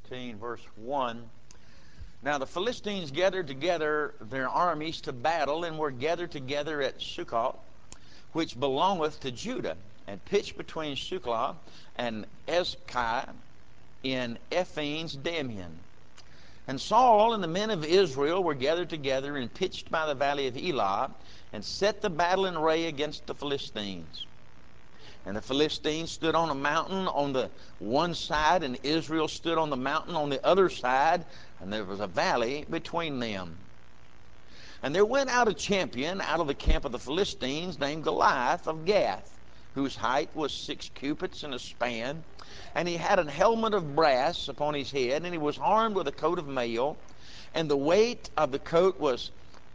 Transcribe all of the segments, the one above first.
15, verse 1. Now the Philistines gathered together their armies to battle, and were gathered together at Succoth, which belongeth to Judah, and pitched between Succoth and Ezkai in Ephanes Damian. And Saul and the men of Israel were gathered together and pitched by the valley of Elah, and set the battle in array against the Philistines. And the Philistines stood on a mountain on the one side, and Israel stood on the mountain on the other side, and there was a valley between them. And there went out a champion out of the camp of the Philistines, named Goliath of Gath, whose height was 6 cubits and a span. And he had an helmet of brass upon his head, and he was armed with a coat of mail. And the weight of the coat was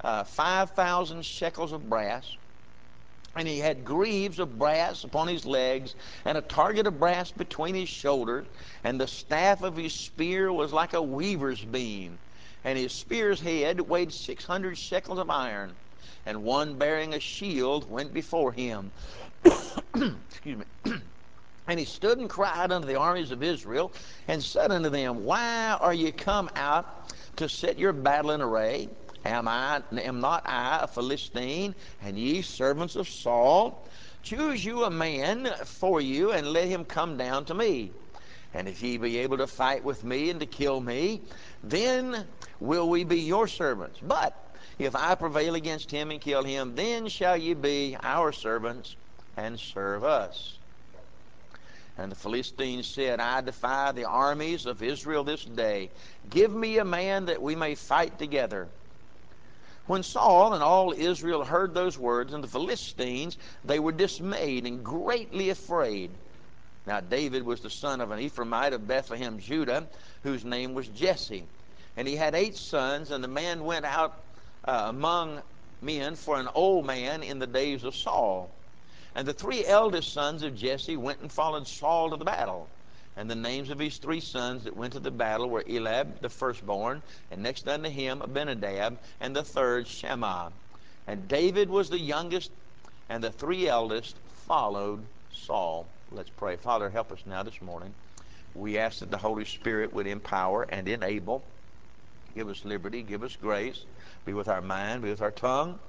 5,000 shekels of brass. And he had greaves of brass upon his legs, and a target of brass between his shoulders. And the staff of his spear was like a weaver's beam. And his spear's head weighed 600 shekels of iron. And one bearing a shield went before him. Excuse me. And he stood and cried unto the armies of Israel, and said unto them, Why are ye come out to set your battle in array? Am not I a Philistine, and ye servants of Saul? Choose you a man for you, and let him come down to me. And if ye be able to fight with me and to kill me, then will we be your servants. But if I prevail against him and kill him, then shall ye be our servants and serve us. And the Philistines said, I defy the armies of Israel this day. Give me a man that we may fight together. When Saul and all Israel heard those words, and the Philistines, they were dismayed and greatly afraid. Now David was the son of an Ephraimite of Bethlehem, Judah, whose name was Jesse. And he had 8 sons, and the man went out among men for an old man in the days of Saul. And the 3 eldest sons of Jesse went and followed Saul to the battle. And the names of his 3 sons that went to the battle were Eliab, the firstborn, and next unto him Abinadab, and the third Shammah. And David was the youngest, and the 3 eldest followed Saul. Let's pray. Father, help us now this morning. We ask that the Holy Spirit would empower and enable. Give us liberty, give us grace. Be with our mind, be with our tongue.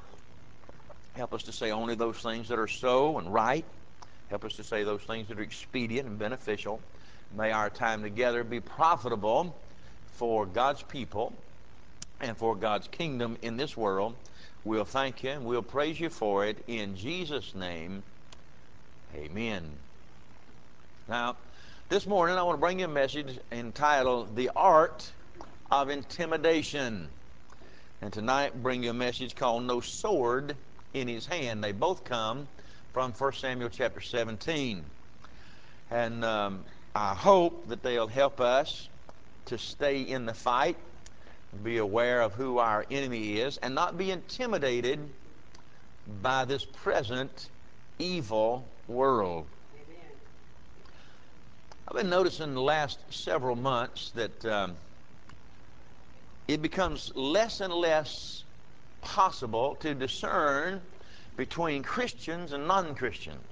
Help us to say only those things that are so and right. Help us to say those things that are expedient and beneficial. May our time together be profitable for God's people and for God's kingdom in this world. We'll thank you and we'll praise you for it in Jesus' name. Amen. Now, this morning I want to bring you a message entitled The Art of Intimidation. And tonight bring you a message called No Sword in His Hand. They both come from 1 Samuel chapter 17. And I hope that they'll help us to stay in the fight, be aware of who our enemy is, and not be intimidated by this present evil world. Amen. I've been noticing in the last several months that it becomes less and less possible to discern between Christians and non-Christians.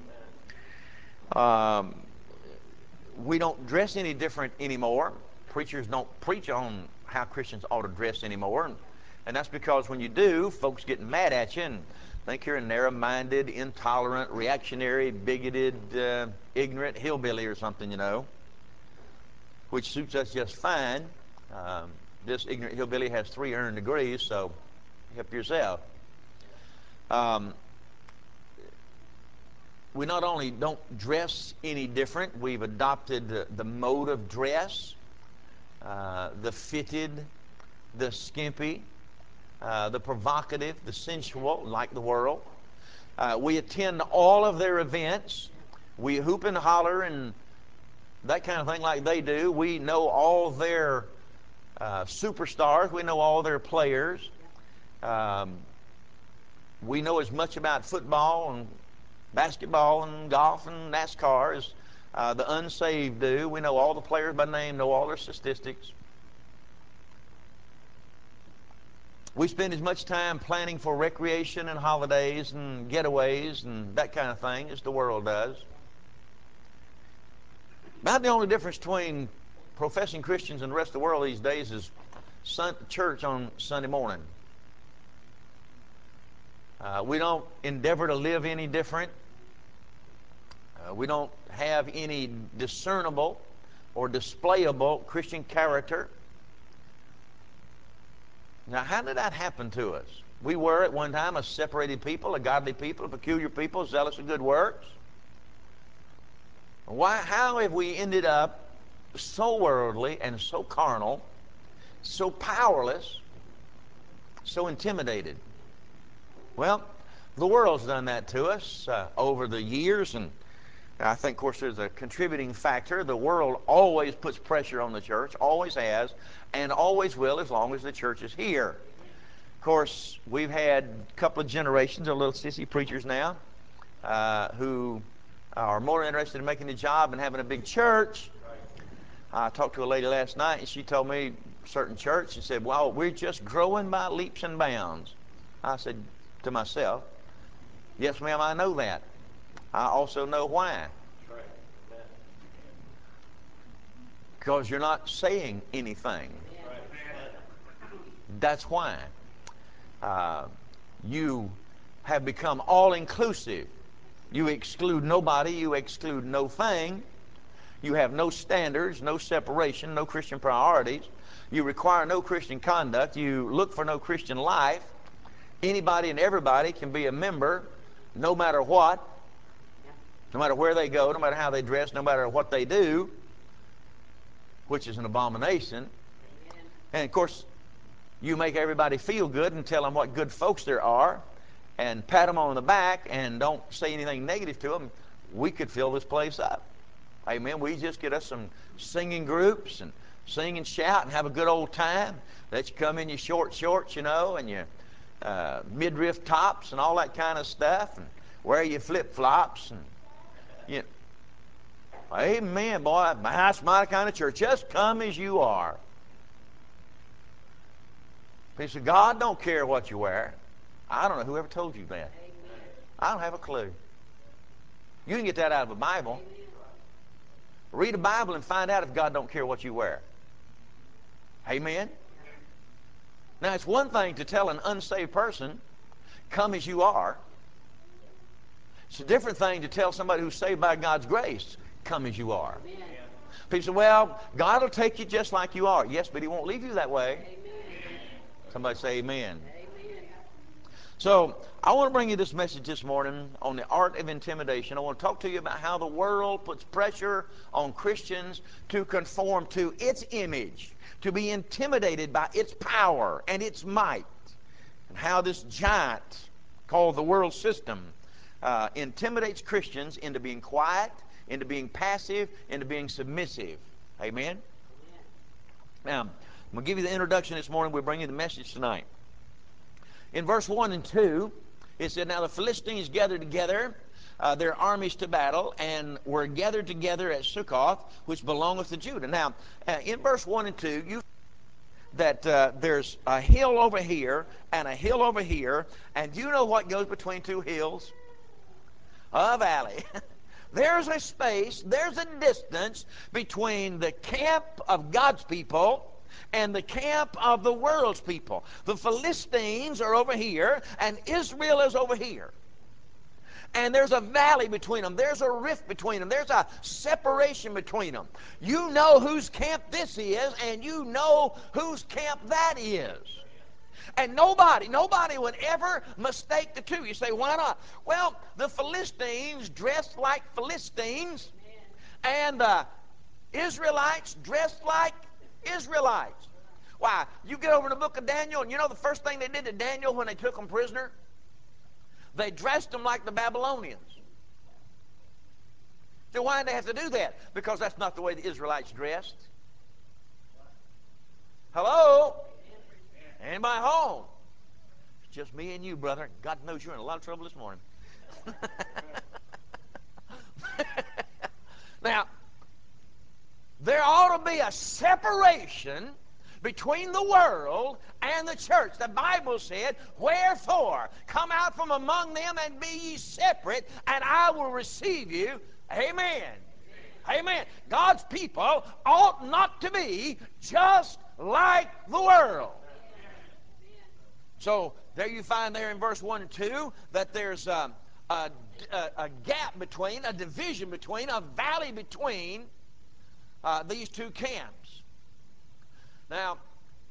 We don't dress any different anymore. Preachers don't preach on how Christians ought to dress anymore. And that's because when you do, folks get mad at you and think you're a narrow-minded, intolerant, reactionary, bigoted, ignorant hillbilly or something, you know, which suits us just fine. This ignorant hillbilly has 3 earned degrees, so help yourself. We not only don't dress any different, we've adopted the mode of dress, the fitted, the skimpy, the provocative, the sensual, like the world. We attend all of their events. We hoop and holler and that kind of thing like they do. We know all their superstars. We know all their players. We know as much about football and basketball and golf and NASCAR as the unsaved do. We know all the players by name, know all their statistics. We spend as much time planning for recreation and holidays and getaways and that kind of thing as the world does. About the only difference between professing Christians in the rest of the world these days is church on Sunday morning. We don't endeavor to live any different. We don't have any discernible or displayable Christian character. Now, how did that happen to us? We were at one time a separated people, a godly people, a peculiar people, zealous of good works. How have we ended up so worldly and so carnal, so powerless, so intimidated? Well, the world's done that to us over the years, and I think, of course, there's a contributing factor. The world always puts pressure on the church, always has, and always will as long as the church is here. Of course, we've had a couple of generations of little sissy preachers now who are more interested in making a job and having a big church. I talked to a lady last night, and she told me a certain church, and said, well, we're just growing by leaps and bounds. I said to myself, yes, ma'am, I know that. I also know why. Because you're not saying anything. That's why. You have become all-inclusive. You exclude nobody. You exclude no thing. You have no standards, no separation, no Christian priorities. You require no Christian conduct. You look for no Christian life. Anybody and everybody can be a member no matter what, no matter where they go, no matter how they dress, no matter what they do, which is an abomination. And of course, you make everybody feel good and tell them what good folks there are and pat them on the back and don't say anything negative to them. We could fill this place up. Amen. We just get us some singing groups and sing and shout and have a good old time. Let you come in your short shorts, you know, and your midriff tops and all that kind of stuff, and wear your flip-flops. And you know, amen, boy. That's my kind of church. Just come as you are. He said, God don't care what you wear. I don't know whoever told you that. I don't have a clue. You can get that out of the Bible. Read the Bible and find out if God don't care what you wear. Amen? Now, it's one thing to tell an unsaved person, come as you are. It's a different thing to tell somebody who's saved by God's grace, come as you are. People say, well, God will take you just like you are. Yes, but He won't leave you that way. Somebody say amen. So, I want to bring you this message this morning on the art of intimidation. I want to talk to you about how the world puts pressure on Christians to conform to its image, to be intimidated by its power and its might, and how this giant called the world system intimidates Christians into being quiet, into being passive, into being submissive. Amen? Now, I'm going to give you the introduction this morning. We'll bring you the message tonight. In verse 1 and 2, it said, now the Philistines gathered together their armies to battle, and were gathered together at Sukkoth, which belongeth to Judah. Now, in verse 1 and 2, you that there's a hill over here and a hill over here, and do you know what goes between two hills? A valley. There's a space, there's a distance between the camp of God's people and the camp of the world's people. The Philistines are over here, and Israel is over here. And there's a valley between them. There's a rift between them. There's a separation between them. You know whose camp this is, and you know whose camp that is. And nobody would ever mistake the two. You say, why not? Well, the Philistines dressed like Philistines, and the Israelites dressed like Israelites. Why? You get over to the book of Daniel, and you know the first thing they did to Daniel when they took him prisoner? They dressed him like the Babylonians. So why did they have to do that? Because that's not the way the Israelites dressed. Hello? Anybody home? It's just me and you, brother. God knows you're in a lot of trouble this morning. Now, there ought to be a separation between the world and the church. The Bible said, wherefore, come out from among them and be ye separate, and I will receive you. Amen. Amen. God's people ought not to be just like the world. So there you find there in verse 1 and 2 that there's a gap between, a division between, a valley between these two camps. Now,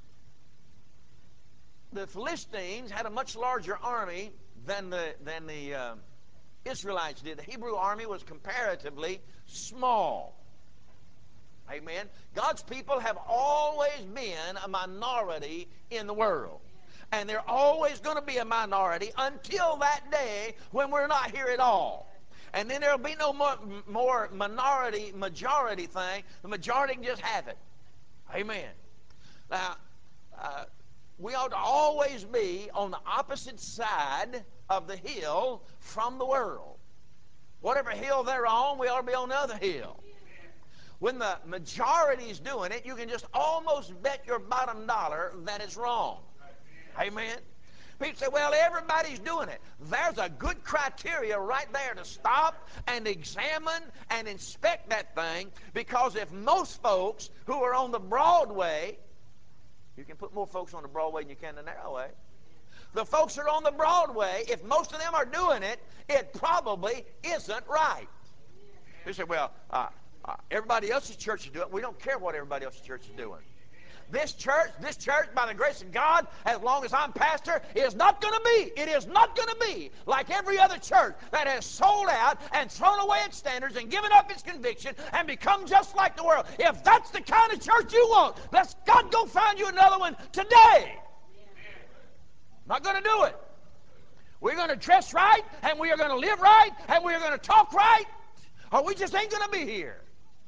the Philistines had a much larger army than the Israelites did. The Hebrew army was comparatively small. Amen. God's people have always been a minority in the world. And they're always going to be a minority until that day when we're not here at all. And then there'll be no more majority thing. The majority can just have it. Amen. Now, we ought to always be on the opposite side of the hill from the world. Whatever hill they're on, we ought to be on the other hill. When the majority is doing it, you can just almost bet your bottom dollar that it's wrong. Amen. People say, well, everybody's doing it. There's a good criteria right there to stop and examine and inspect that thing, because if most folks who are on the broad way, you can put more folks on the broad way than you can the narrow way. The folks who are on the broad way, if most of them are doing it, it probably isn't right. They say, well, everybody else's church is doing it. We don't care what everybody else's church is doing. This church, by the grace of God, as long as I'm pastor, is not going to be. It is not going to be like every other church that has sold out and thrown away its standards and given up its conviction and become just like the world. If that's the kind of church you want, let God go find you another one today. Not going to do it. We're going to dress right, and we are going to live right, and we are going to talk right, or we just ain't going to be here.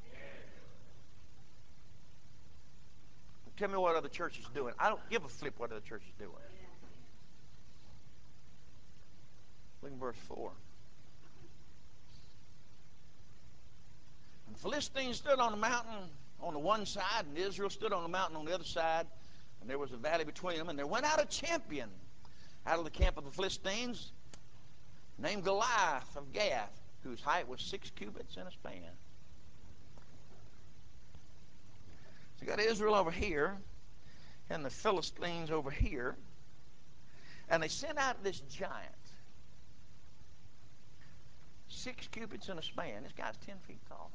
Tell me what other church is doing. I don't give a flip what other church is doing. Look at verse 4. And the Philistines stood on the mountain on the one side, and Israel stood on the mountain on the other side, and there was a valley between them. And there went out a champion out of the camp of the Philistines, named Goliath of Gath, whose height was 6 cubits and a span. So you got Israel over here and the Philistines over here. And they sent out this giant. 6 cubits and a span. This guy's 10 feet tall.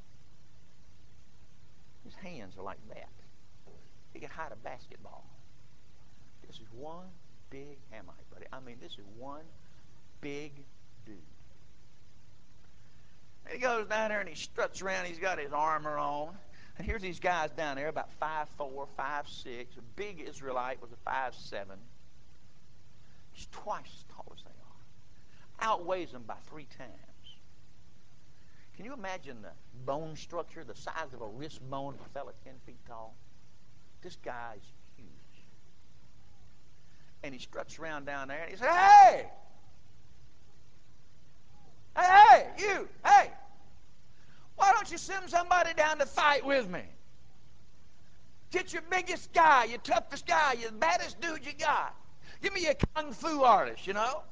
His hands are like that. He can hide a basketball. This is one big Hamite, buddy. I mean, this is one big dude. And he goes down there and he struts around. He's got his armor on. And here's these guys down there, about 5'4", 5'6". A big Israelite was a 5'7". He's twice as tall as they are. Outweighs them by 3 times. Can you imagine the bone structure, the size of a wrist bone of a fella 10 feet tall? This guy's huge. And he struts around down there and he says, hey! Hey, you! Hey! Why don't you send somebody down to fight with me? Get your biggest guy, your toughest guy, your baddest dude you got. Give me a kung fu artist, you know.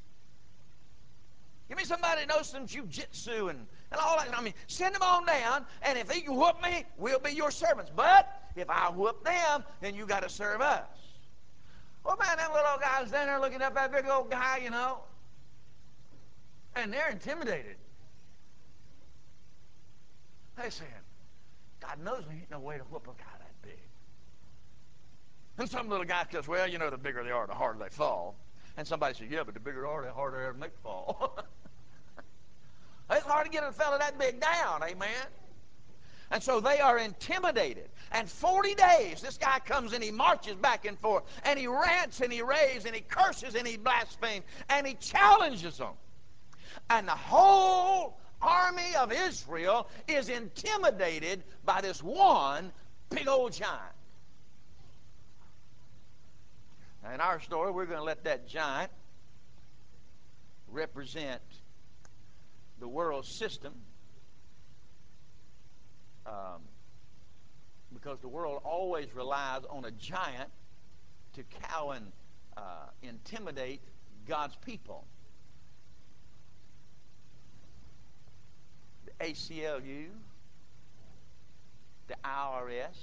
Give me somebody that knows some jiu-jitsu and all that. I mean, send them on down, and if they can whoop me, we'll be your servants. But if I whoop them, then you got to serve us. Well, man, them little guys down there looking up at that big old guy, you know, and they're intimidated. They saying, God knows there ain't no way to whoop a guy that big. And some little guy says, well, you know, the bigger they are, the harder they fall. And somebody says, yeah, but the bigger they are, the harder they are to make fall. It's hard to get a fella that big down, amen? And so they are intimidated. And 40 days, this guy comes and he marches back and forth, and he rants and he raves and he curses and he blasphemes and he challenges them. And the whole army of Israel is intimidated by this one big old giant. Now, in our story, we're going to let that giant represent the world system, because the world always relies on a giant to cow and intimidate God's people. The ACLU, the IRS,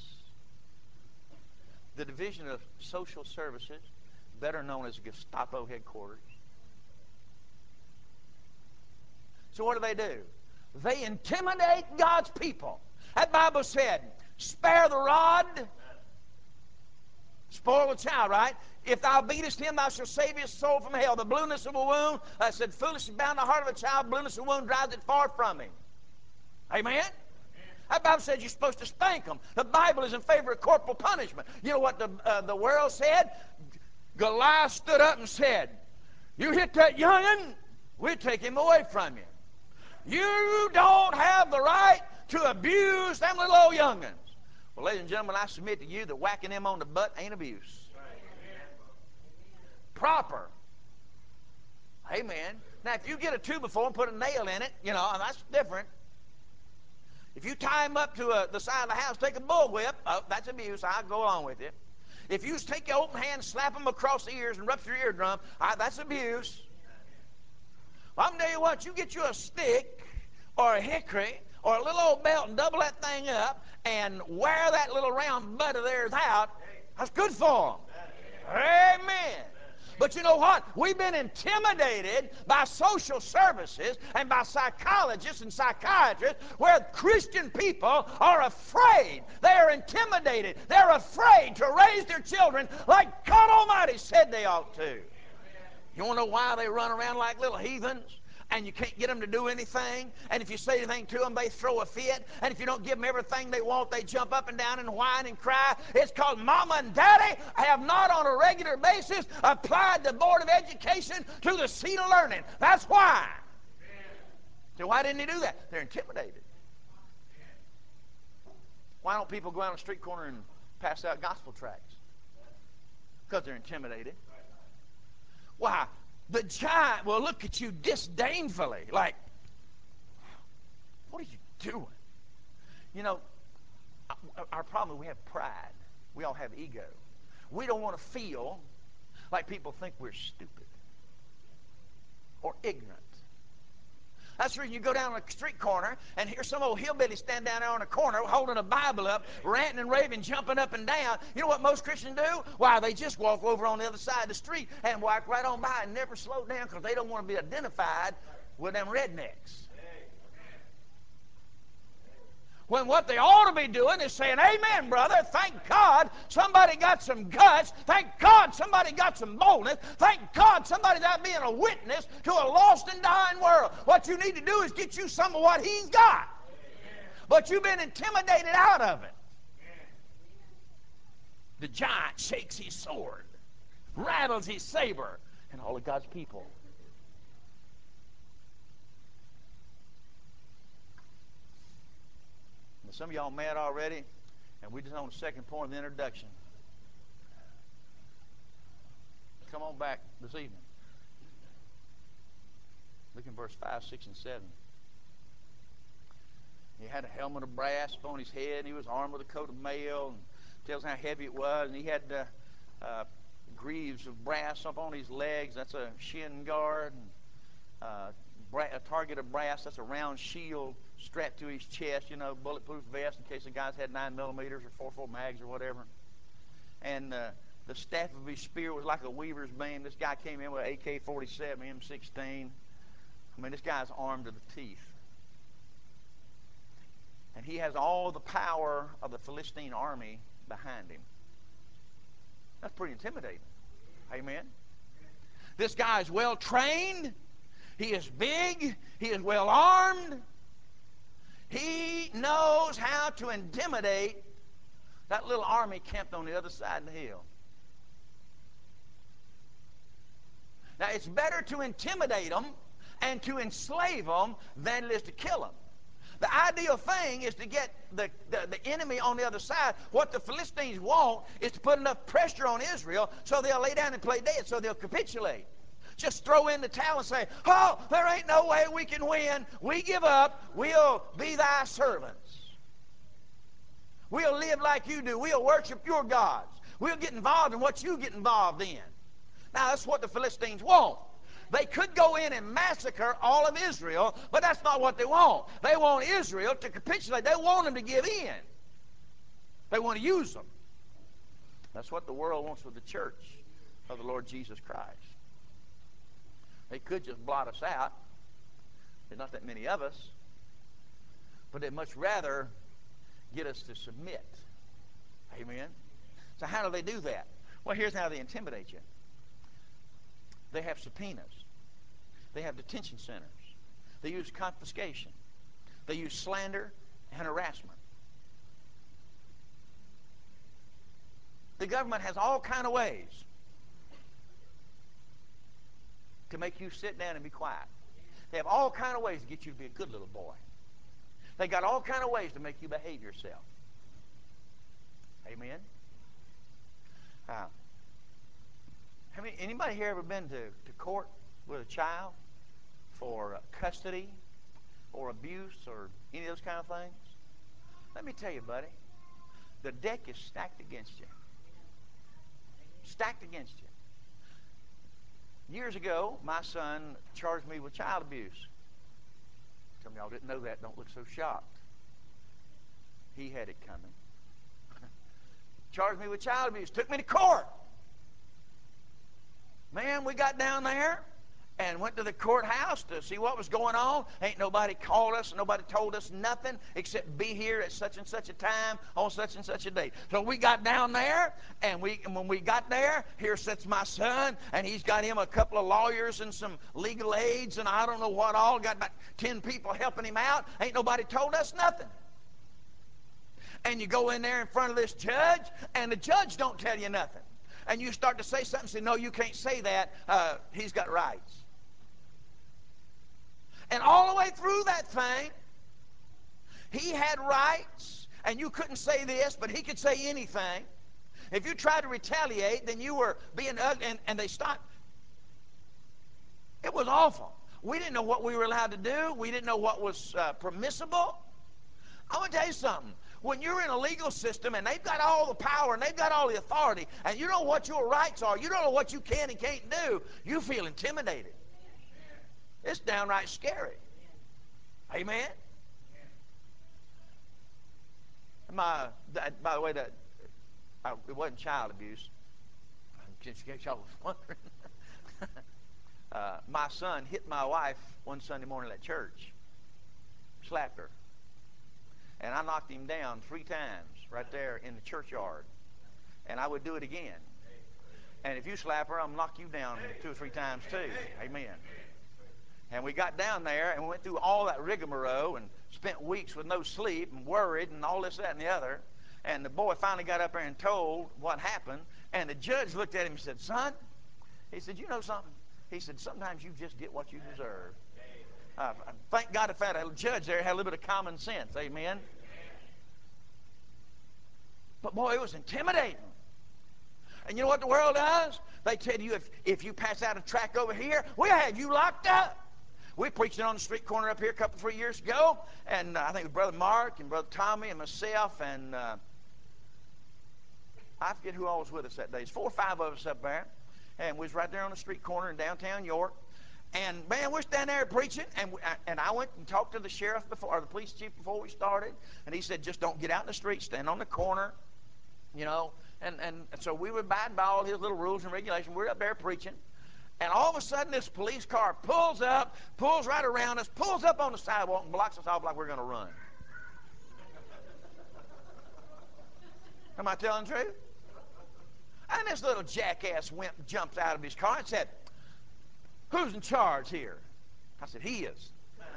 the Division of Social Services, better known as Gestapo headquarters. So what do? They intimidate God's people. That Bible said, spare the rod, spoil the child, right? If thou beatest him, thou shalt save his soul from hell. The blueness of a wound, I said, foolish is bound the heart of a child, blueness of a wound drives it far from him. Amen? That Bible says you're supposed to spank them. The Bible is in favor of corporal punishment. You know what the world said? Goliath stood up and said, you hit that young'un, we'll take him away from you. You don't have the right to abuse them little old young'uns. Well, ladies and gentlemen, I submit to you that whacking them on the butt ain't abuse. Proper. Amen. Now, if you get a 2x4 and put a nail in it, you know, that's different. If you tie him up to the side of the house, take a bullwhip, oh, that's abuse. I'll go along with it. If you take your open hand, slap him across the ears and rupture your eardrum, that's abuse. Well, I'm going to tell you what, you get you a stick or a hickory or a little old belt and double that thing up and wear that little round butt of theirs out, that's good for them. Amen. But you know what? We've been intimidated by social services and by psychologists and psychiatrists where Christian people are afraid. They are intimidated. They're afraid to raise their children like God Almighty said they ought to. You want to know why they run around like little heathens? And you can't get them to do anything. And if you say anything to them, they throw a fit. And if you don't give them everything they want, they jump up and down and whine and cry. It's called Mama and Daddy have not on a regular basis applied the Board of Education to the seat of learning. That's why. So why didn't they do that? They're intimidated. Why don't people go out on the street corner and pass out gospel tracts? Because they're intimidated. Why? The giant will look at you disdainfully, like, what are you doing? You know, our problem is we have pride. We all have ego. We don't want to feel like people think we're stupid or ignorant. That's the reason you go down a street corner and hear some old hillbilly stand down there on a corner holding a Bible up, ranting and raving, jumping up and down. You know what most Christians do? Why, they just walk over on the other side of the street and walk right on by and never slow down because they don't want to be identified with them rednecks. When what they ought to be doing is saying, amen, brother, thank God somebody got some guts. Thank God somebody got some boldness. Thank God somebody's out being a witness to a lost and dying world. What you need to do is get you some of what he's got. But you've been intimidated out of it. The giant shakes his sword, rattles his saber, and all of God's people. Some of y'all mad already, and we're just on the second point of the introduction. Come on back this evening. Look in verse 5, 6, and 7. He had a helmet of brass upon his head, and he was armed with a coat of mail, and tells how heavy it was, and he had greaves of brass up on his legs. That's a shin guard. And, a target of brass, that's a round shield strapped to his chest, you know, bulletproof vest in case the guys had 9mm or 4.4 mags or whatever. And the staff of his spear was like a weaver's beam. This guy came in with an AK-47, M16. I mean, this guy's armed to the teeth. And he has all the power of the Philistine army behind him. That's pretty intimidating. Amen? This guy is well trained. He is big. He is well armed. He knows how to intimidate that little army camped on the other side of the hill. Now, it's better to intimidate them and to enslave them than it is to kill them. The ideal thing is to get the enemy on the other side. What the Philistines want is to put enough pressure on Israel so they'll lay down and play dead, so they'll capitulate. Just throw in the towel and say, oh, there ain't no way we can win. We give up. We'll be thy servants. We'll live like you do. We'll worship your gods. We'll get involved in what you get involved in. Now, that's what the Philistines want. They could go in and massacre all of Israel, but that's not what they want. They want Israel to capitulate. They want them to give in. They want to use them. That's what the world wants with the church of the Lord Jesus Christ. They could just blot us out. There's not that many of us. But they'd much rather get us to submit. Amen? So how do they do that? Well, here's how they intimidate you. They have subpoenas. They have detention centers. They use confiscation. They use slander and harassment. The government has all kind of ways to make you sit down and be quiet. They have all kind of ways to get you to be a good little boy. They got all kind of ways to make you behave yourself. Amen? Anybody here ever been to court with a child for custody or abuse or any of those kind of things? Let me tell you, buddy, the deck is stacked against you. Stacked against you. Years ago, my son charged me with child abuse. Some of y'all didn't know that. Don't look so shocked. He had it coming. Charged me with child abuse. Took me to court. Man, we got down there and went to the courthouse to see what was going on. Ain't nobody called us. Nobody told us nothing except be here at such and such a time on such and such a date. So we got down there, and when we got there, here sits my son, and he's got him a couple of lawyers and some legal aides and I don't know what all. Got about 10 people helping him out. Ain't nobody told us nothing. And you go in there in front of this judge, and the judge don't tell you nothing. And you start to say something, say, no, you can't say that. He's got rights. And all the way through that thing, he had rights, and you couldn't say this, but he could say anything. If you tried to retaliate, then you were being ugly, and they stopped. It was awful. We didn't know what we were allowed to do. We didn't know what was permissible. I want to tell you something. When you're in a legal system and they've got all the power and they've got all the authority and you know what your rights are, you don't know what you can and can't do, you feel intimidated. It's downright scary. Amen? By the way, it wasn't child abuse. Just in case y'all was wondering. My son hit my wife one Sunday morning at church. Slapped her. And I knocked him down 3 times right there in the churchyard. And I would do it again. And if you slap her, I'll knock you down 2 or 3 times too. Amen. And we got down there and we went through all that rigmarole and spent weeks with no sleep and worried and all this, that, and the other. And the boy finally got up there and told what happened. And the judge looked at him and said, son, he said, you know something? He said, sometimes you just get what you deserve. Thank God if that judge there had a little bit of common sense. Amen. But boy, it was intimidating. And you know what the world does? They tell you if you pass out a tract over here, we'll have you locked up. We preached it on the street corner up here a couple, 3 years ago. And I think it was Brother Mark and Brother Tommy and myself and I forget who all was with us that day. It's 4 or 5 of us up there. And we was right there on the street corner in downtown York. And man, we're standing there preaching, and I went and talked to the sheriff before, or the police chief before we started, and he said, just don't get out in the street, stand on the corner, you know. And so we would abide by all his little rules and regulations. We're up there preaching, and all of a sudden this police car pulls up, pulls right around us, pulls up on the sidewalk and blocks us off like we're going to run. Am I telling the truth? And this little jackass wimp jumps out of his car and said, who's in charge here? I said, he is.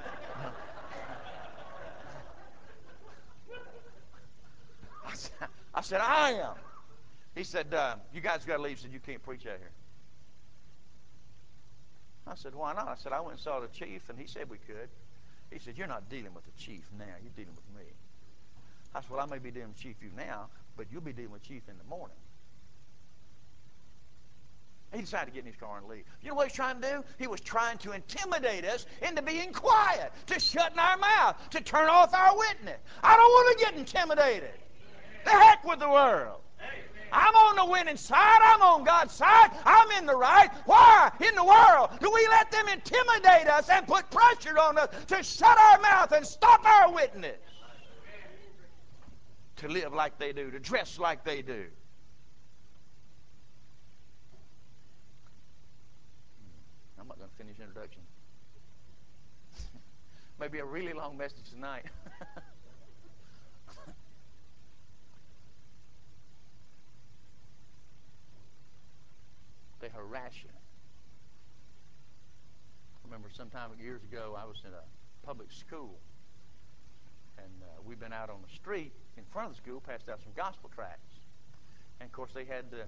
I said, I am. He said, you guys got to leave. He said, you can't preach out here. I said, why not? I said, I went and saw the chief, and he said we could. He said, you're not dealing with the chief now. You're dealing with me. I said, well, I may be dealing with chief you now, but you'll be dealing with chief in the morning. He decided to get in his car and leave. You know what he's trying to do? He was trying to intimidate us into being quiet, to shutting our mouth, to turn off our witness. I don't want to get intimidated. The heck with the world. I'm on the winning side. I'm on God's side. I'm in the right. Why in the world do we let them intimidate us and put pressure on us to shut our mouth and stop our witness? to live like they do, to dress like they do. I'm not going to finish introduction. Maybe a really long message tonight. They harass you. I remember sometime years ago I was in a public school, and we'd been out on the street in front of the school, passed out some gospel tracts. And of course they had the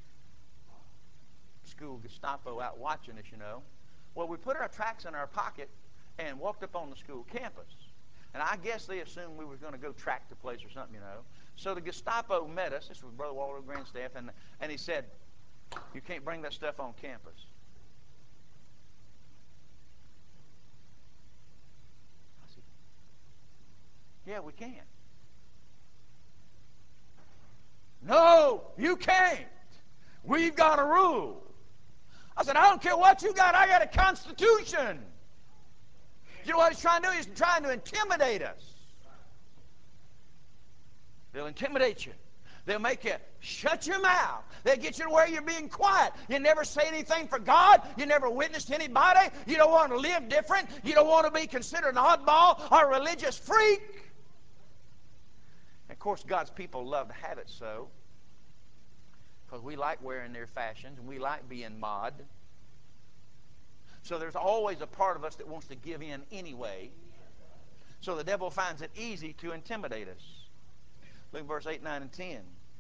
school Gestapo out watching us, you know. Well, we put our tracts in our pocket and walked up on the school campus. And I guess they assumed we were going to go track the place or something, you know. So the Gestapo met us. This was Brother Walter Grandstaff, and he said, "You can't bring that stuff on campus." I said, "Yeah, we can." "No, you can't. We've got a rule." I said, "I don't care what you got. I got a constitution." You know what he's trying to do? He's trying to intimidate us. They'll intimidate you. They'll make you shut your mouth. They'll get you to where you're being quiet. You never say anything for God. You never witness to anybody. You don't want to live different. You don't want to be considered an oddball or a religious freak. And of course, God's people love to have it so, because we like wearing their fashions and we like being mobbed. So there's always a part of us that wants to give in anyway. So the devil finds it easy to intimidate us. Look at verse 8, 9, and 10.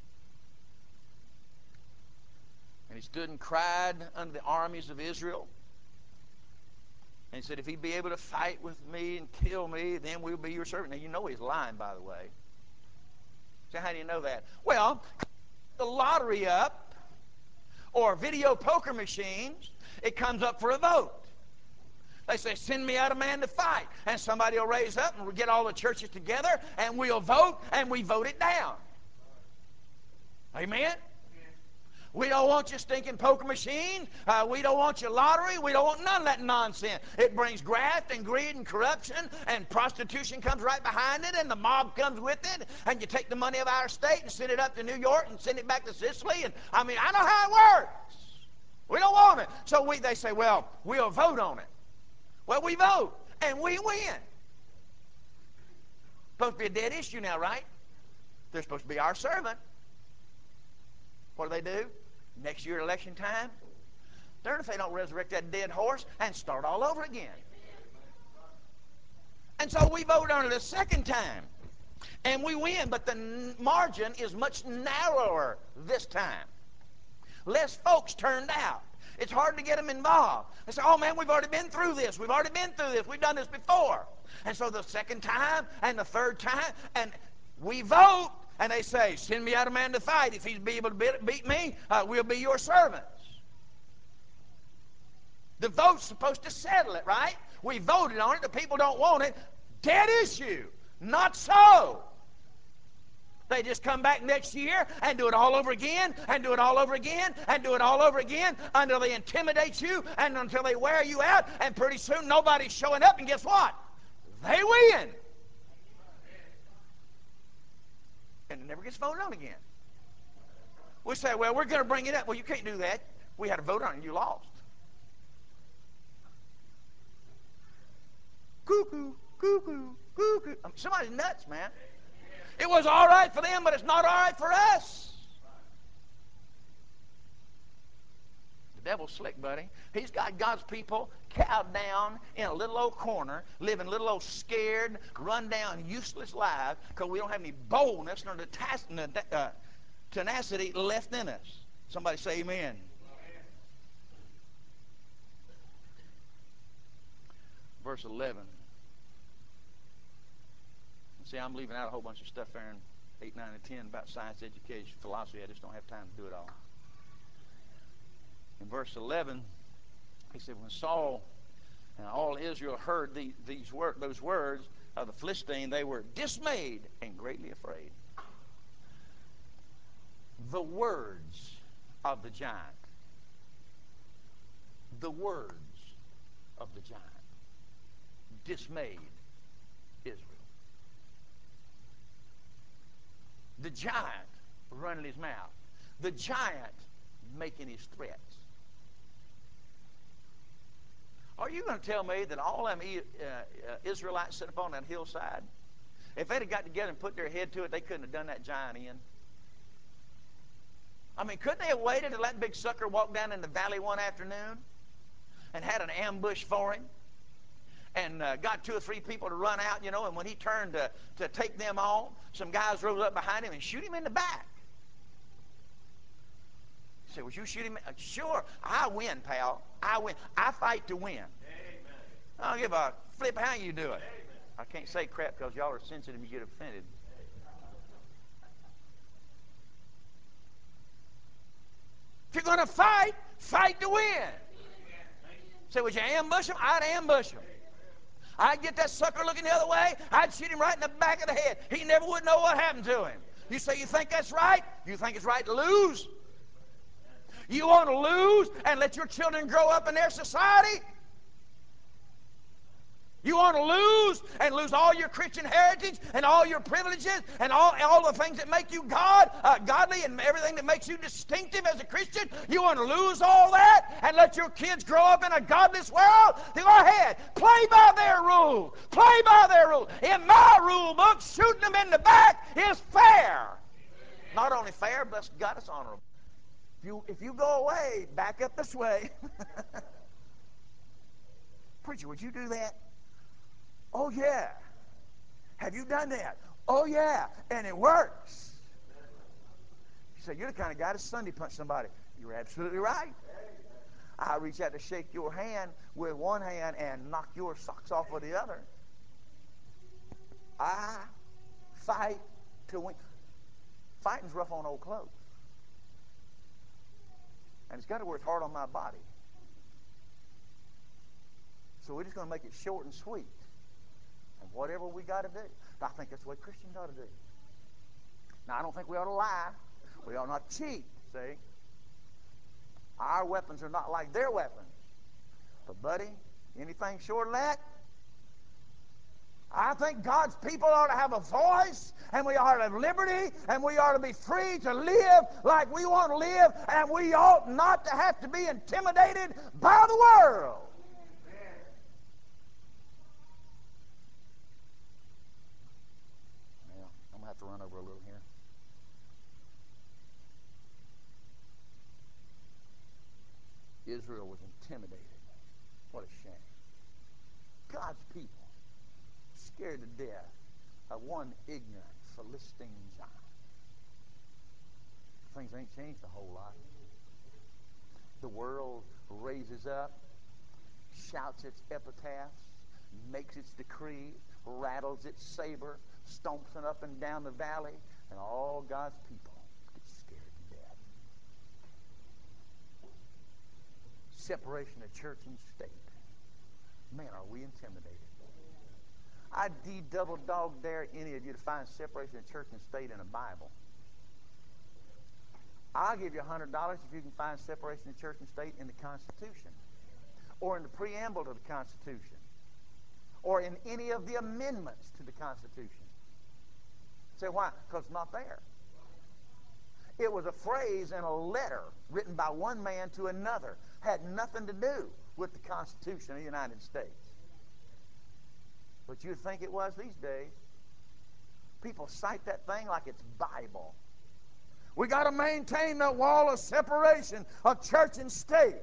"And he stood and cried unto the armies of Israel. And he said, if he be able to fight with me and kill me, then we'll be your servant." Now, you know he's lying, by the way. So how do you know that? Well, the lottery up, or video poker machines, it comes up for a vote. They say, "Send me out a man to fight." And somebody will raise up and we'll get all the churches together and we'll vote, and we vote it down. Amen? We don't want your stinking poker machine. We don't want your lottery. We don't want none of that nonsense. It brings graft and greed and corruption, and prostitution comes right behind it, and the mob comes with it, and you take the money of our state and send it up to New York and send it back to Sicily. And I mean, I know how it works. We don't want it. So they say, "Well, we'll vote on it." Well, we vote, and we win. Supposed to be a dead issue now, right? They're supposed to be our servant. What do? Next year, election time, darn if they don't resurrect that dead horse and start all over again. And so we vote on it a second time, and we win, but the margin is much narrower this time. Less folks turned out. It's hard to get them involved. They say, "Oh man, we've already been through this. We've already been through this. We've done this before." And so the second time and the third time, and we vote, and they say, "Send me out a man to fight. If he's be able to beat me, we'll be your servants." The vote's supposed to settle it, right? We voted on it. The people don't want it. Dead issue. Not so. They just come back next year and do it all over again, and do it all over again, and do it all over again, until they intimidate you and until they wear you out, and pretty soon nobody's showing up, and guess what? They win. And it never gets voted on again. We say, "Well, we're going to bring it up." Well, you can't do that. We had a vote on it and you lost. Cuckoo, cuckoo, cuckoo. I mean, somebody's nuts, man. It was all right for them, but it's not all right for us. The devil's slick, buddy. He's got God's people cowed down in a little old corner, living little old scared, run down, useless lives, because we don't have any boldness nor tenacity left in us. Somebody say amen. Verse 11. See, I'm leaving out a whole bunch of stuff there in 8, 9, and 10 about science, education, philosophy. I just don't have time to do it all. In verse 11, he said, when Saul and all Israel heard those words of the Philistine, they were dismayed and greatly afraid. The words of the giant. The words of the giant dismayed Israel. The giant running his mouth. The giant making his threats. Are you going to tell me that all them Israelites sitting up on that hillside, if they'd have got together and put their head to it, they couldn't have done that giant in? I mean, couldn't they have waited to let that big sucker walk down in the valley one afternoon and had an ambush for him? And got 2 or 3 people to run out, you know, and when he turned to take them on, some guys rose up behind him and shoot him in the back. You say, would you shoot him? Sure, I win, pal. I win. I fight to win. Amen. I don't give a flip how you do it. Amen. I can't say crap because y'all are sensitive and you get offended. If you're going to fight, fight to win. Say, would you ambush him? I'd ambush him. I'd get that sucker looking the other way. I'd shoot him right in the back of the head. He never would know what happened to him. You say you think that's right? You think it's right to lose? You want to lose and let your children grow up in their society? You want to lose and lose all your Christian heritage and all your privileges and all the things that make you godly and everything that makes you distinctive as a Christian? You want to lose all that and let your kids grow up in a godless world? Then go ahead. Play by their rules. Play by their rules. In my rule book, shooting them in the back is fair. Not only fair, but God, it's honorable. If you go away, back up this way. Preacher, would you do that? Oh, yeah. Have you done that? Oh, yeah. And it works. You say, you're the kind of guy to Sunday punch somebody. You're absolutely right. I reach out to shake your hand with one hand and knock your socks off with the other. I fight to win. Fighting's rough on old clothes. And it's got to work hard on my body. So we're just going to make it short and sweet. And whatever we got to do. I think that's the way Christians ought to do. Now, I don't think we ought to lie. We ought not cheat, see? Our weapons are not like their weapons. But, buddy, anything short of that, I think God's people ought to have a voice, and we ought to have liberty, and we ought to be free to live like we want to live, and we ought not to have to be intimidated by the world. Now, I'm going to have to run over a little here. Israel was intimidated. What a shame. God's people scared to death of one ignorant Philistine giant. Things ain't changed a whole lot. The world raises up, shouts its epitaphs, makes its decrees, rattles its saber, stomps it up and down the valley, and all God's people get scared to death. Separation of church and state. Man, are we intimidated. I'd double dog dare any of you to find separation of church and state in a Bible. I'll give you $100 if you can find separation of church and state in the Constitution, or in the preamble to the Constitution, or in any of the amendments to the Constitution. Say, why? Because it's not there. It was a phrase in a letter written by one man to another. Had nothing to do with the Constitution of the United States. But you'd think it was these days. People cite that thing like it's Bible. We got to maintain the wall of separation of church and state.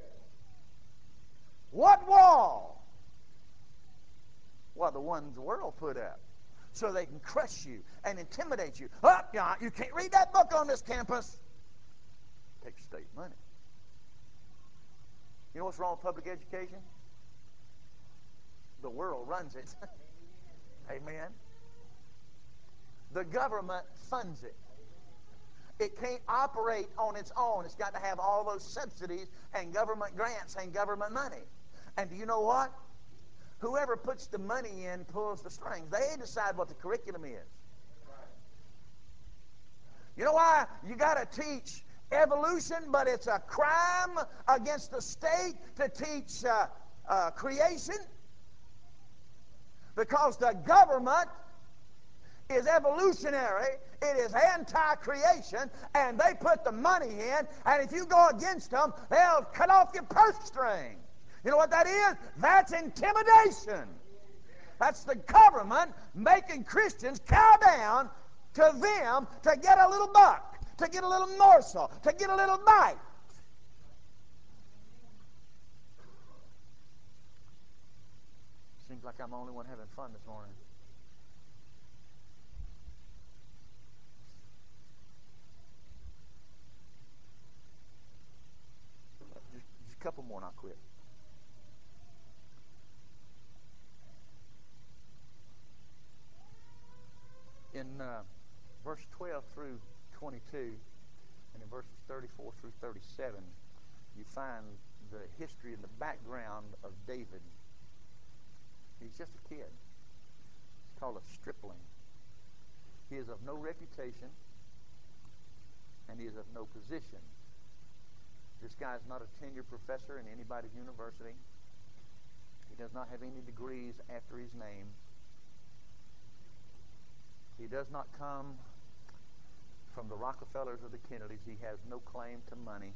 What wall? Well, the ones the world put up, so they can crush you and intimidate you. Oh, you can't read that book on this campus. Take state money. You know what's wrong with public education? The world runs it. Amen. The government funds it. It can't operate on its own. It's got to have all those subsidies and government grants and government money. And do you know what? Whoever puts the money in pulls the strings. They decide what the curriculum is. You know why you got to teach evolution, but it's a crime against the state to teach creation? Because the government is evolutionary, it is anti-creation, and they put the money in, and if you go against them, they'll cut off your purse string. You know what that is? That's intimidation. That's the government making Christians cow down to them to get a little buck, to get a little morsel, to get a little bite. Seems like I'm the only one having fun this morning. Just a couple more and I'll quit. In verse 12 through 22, and in verses 34 through 37, you find the history and the background of David. He's just a kid. He's called a stripling. He is of no reputation, and he is of no position. This guy is not a tenured professor in anybody's university. He does not have any degrees after his name. He does not come from the Rockefellers or the Kennedys. He has no claim to money.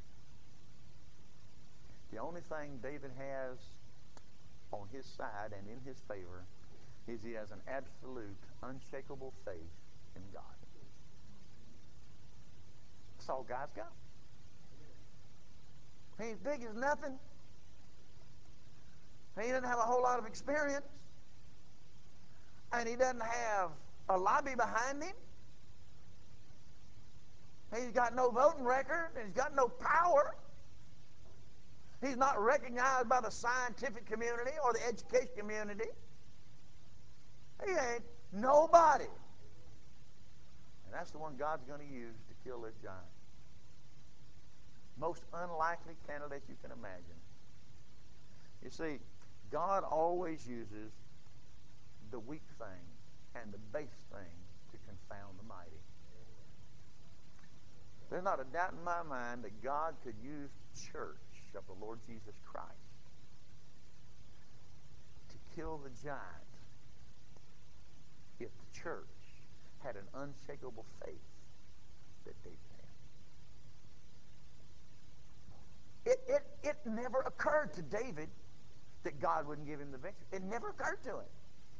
The only thing David has on his side and in his favor is he has an absolute, unshakable faith in God. That's all God's got. He ain't big as nothing. He doesn't have a whole lot of experience. And he doesn't have a lobby behind him. He's got no voting record, and he's got no power. He's not recognized by the scientific community or the education community. He ain't nobody. And that's the one God's going to use to kill this giant. Most unlikely candidate you can imagine. You see, God always uses the weak thing and the base thing to confound the mighty. There's not a doubt in my mind that God could use the church of the Lord Jesus Christ to kill the giant if the church had an unshakable faith that David had. It never occurred to David that God wouldn't give him the victory. It never occurred to him.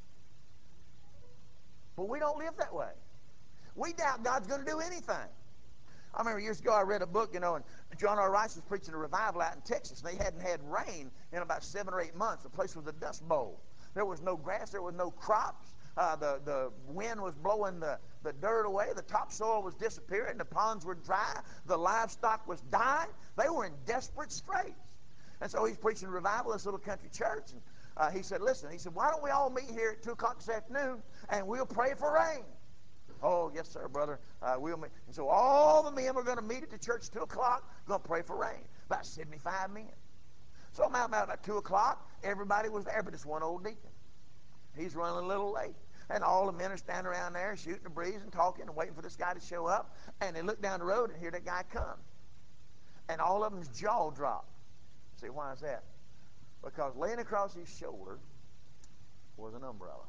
But we don't live that way. We doubt God's going to do anything. I remember years ago I read a book, and John R. Rice was preaching a revival out in Texas, and they hadn't had rain in about 7 or 8 months. The place was a dust bowl. There was no grass. There was no crops. The wind was blowing the dirt away. The topsoil was disappearing. The ponds were dry. The livestock was dying. They were in desperate straits. And so he's preaching revival in this little country church. And he said, listen, why don't we all meet here at 2 o'clock this afternoon, and we'll pray for rain. Oh, yes, sir, brother. We'll meet. And so all the men were going to meet at the church at 2 o'clock, going to pray for rain. About 75 men. So I'm out about 2 o'clock. Everybody was there, but this one old deacon. He's running a little late. And all the men are standing around there shooting the breeze and talking and waiting for this guy to show up. And they look down the road and hear that guy come. And all of them's jaw dropped. See, why is that? Because laying across his shoulder was an umbrella.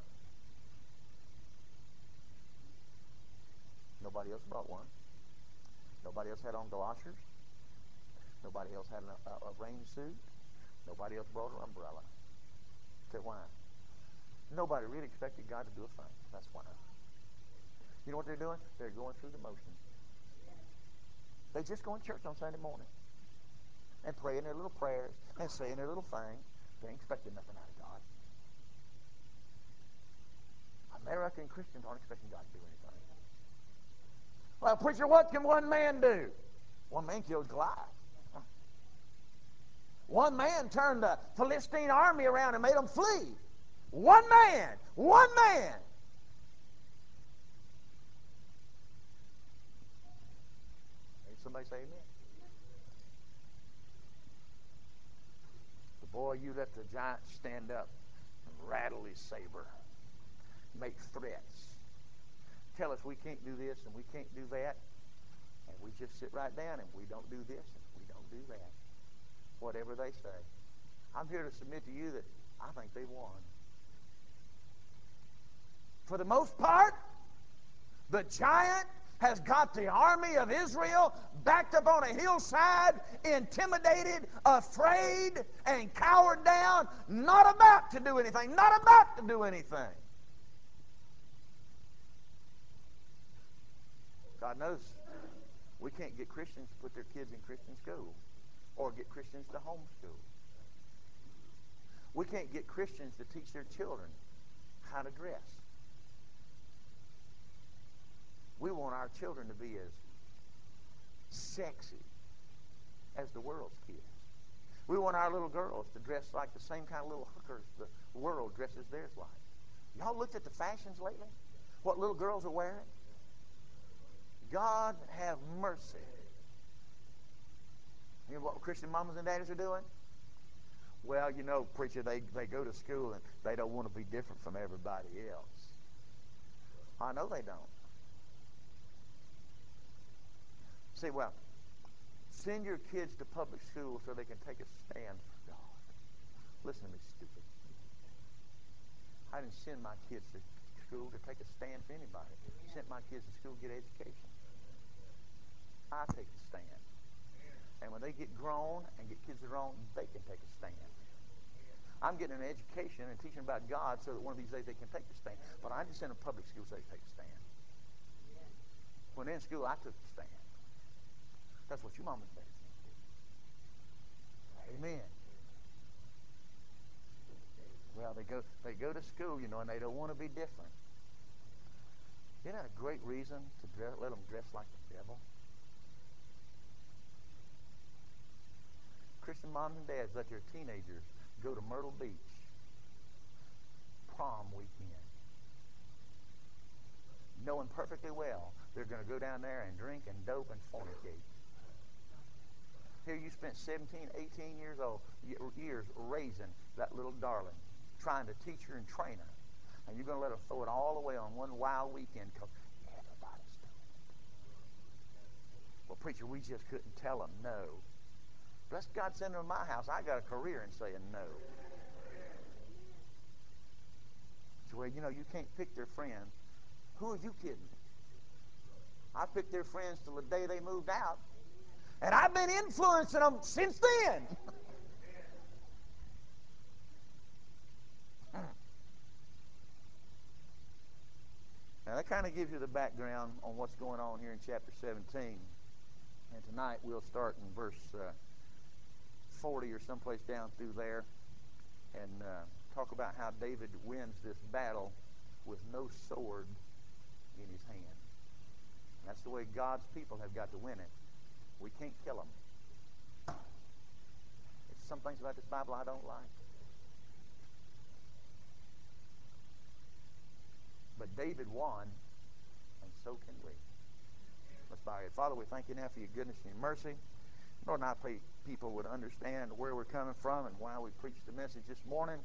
Nobody else brought one. Nobody else had on galoshes. Nobody else had a rain suit. Nobody else brought an umbrella. Say why? Nobody really expected God to do a thing. That's why. You know what they're doing? They're going through the motions. They just go to church on Sunday morning and praying their little prayers and saying their little thing. They ain't expecting nothing out of God. American Christians aren't expecting God to do anything. Well, preacher, what can one man do? One man killed Goliath. One man turned the Philistine army around and made them flee. One man. One man. Ain't somebody say amen? The boy, you let the giant stand up and rattle his saber, make threats, tell us we can't do this and we can't do that, and we just sit right down and we don't do this and we don't do that. Whatever they say. I'm here to submit to you that I think they won. For the most part, the giant has got the army of Israel backed up on a hillside, intimidated, afraid, and cowered down, not about to do anything, not about to do anything. God knows we can't get Christians to put their kids in Christian school or get Christians to homeschool. We can't get Christians to teach their children how to dress. We want our children to be as sexy as the world's kids. We want our little girls to dress like the same kind of little hookers the world dresses theirs like. Y'all looked at the fashions lately? What little girls are wearing? God have mercy. You know what Christian mamas and daddies are doing? Well, you know, preacher, they go to school and they don't want to be different from everybody else. I know they don't. See, well, send your kids to public school so they can take a stand for God. Listen to me, stupid. I didn't send my kids to school to take a stand for anybody. I sent my kids to school to get education. I take a stand. And when they get grown and get kids of their own, they can take a stand. I'm getting an education and teaching about God so that one of these days they can take a stand. But I didn't send them to public school so they can take a stand. When they're in school, I took the stand. That's what your mom and dad do. Amen. Well, they go to school, you know, and they don't want to be different. Isn't that a great reason to let them dress like the devil? Christian moms and dads let their teenagers go to Myrtle Beach prom weekend, knowing perfectly well they're going to go down there and drink and dope and fornicate. Here you spent 17, 18 years raising that little darling, trying to teach her and train her. And you're going to let her throw it all away on one wild weekend because everybody's doing it. Well, preacher, we just couldn't tell them no. Bless God, send them to my house. I got a career in saying no. So, well, you know, you can't pick their friends. Who are you kidding? I picked their friends till the day they moved out. And I've been influencing them since then. Now, that kind of gives you the background on what's going on here in chapter 17. And tonight we'll start in verse 40 or someplace down through there and talk about how David wins this battle with no sword in his hand. And that's the way God's people have got to win it. We can't kill them. There's some things about this Bible I don't like. But David won, and so can we. Let's bow our head. Father, we thank you now for your goodness and your mercy. Lord, and I pray people would understand where we're coming from and why we preached the message this morning.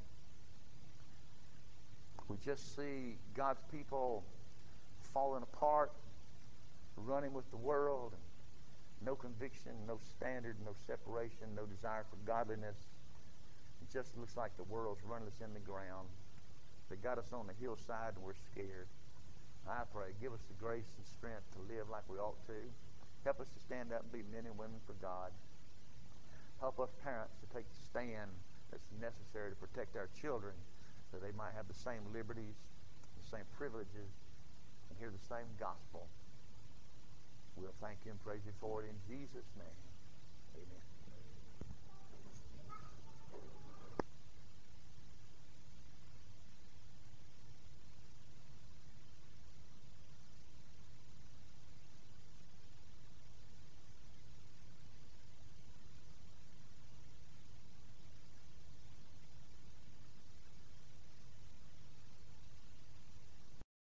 We just see God's people falling apart, running with the world, and no conviction, no standard, no separation, no desire for godliness. It just looks like the world's running us in the ground. They got us on the hillside and we're scared. I pray, give us the grace and strength to live like we ought to. Help us to stand up and be men and women for God. Help us parents to take the stand that's necessary to protect our children so they might have the same liberties, the same privileges, and hear the same gospel. We'll thank you and praise you for it in Jesus' name. Amen.